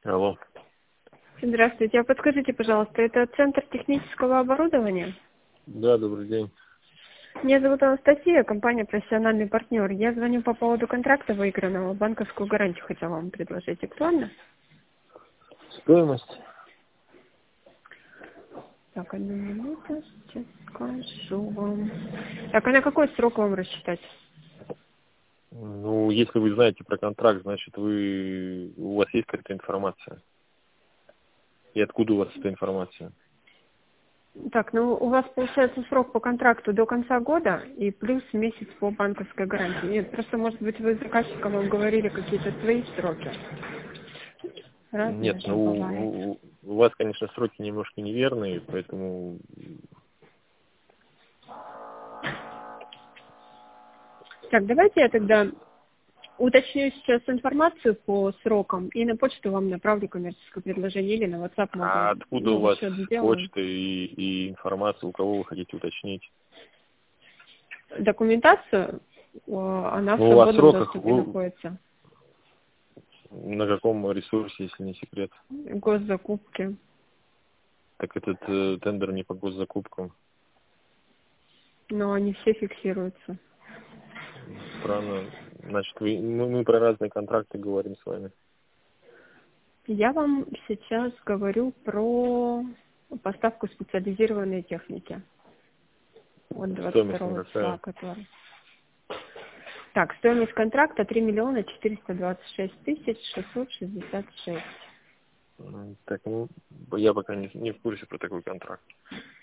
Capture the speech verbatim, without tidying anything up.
Алло. Здравствуйте. А подскажите, пожалуйста, это центр технического оборудования? Да, добрый день. Меня зовут Анастасия, компания «Профессиональный партнер». Я звоню по поводу контракта выигранного. Банковскую гарантию хотела вам предложить. Актуально? Стоимость? Так, одну минуту, сейчас скажу вам. Так, а на какой срок вам рассчитать? Ну, если вы знаете про контракт, значит, вы у вас есть какая-то информация. И откуда у вас эта информация? Так, ну у вас получается срок по контракту до конца года и плюс месяц по банковской гарантии. Нет, просто, может быть, вы с заказчиком вам говорили какие-то свои сроки. Нет, Разные же бывают. ну, у у вас, конечно, сроки немножко неверные, поэтому... Так, давайте я тогда уточню сейчас информацию по срокам и на почту вам направлю коммерческое предложение или на WhatsApp А могу, откуда у ну, вас счет сделаю. почта и, и информация, у кого вы хотите уточнить? Документацию, о, она в Ну, о свободном сроках доступе вы находится. на каком ресурсе, если не секрет? Госзакупки. Так этот э, тендер не по госзакупкам. Но они все фиксируются. Странно. Значит, вы, мы, мы про разные контракты говорим с вами. Я вам сейчас говорю про поставку специализированной техники. Вот двадцать Стоимость второго числа, какая? который. Так, стоимость контракта три миллиона четыреста двадцать шесть тысяч шестьсот шестьдесят шесть. М, Так, ну, я пока не, не в курсе про такой контракт.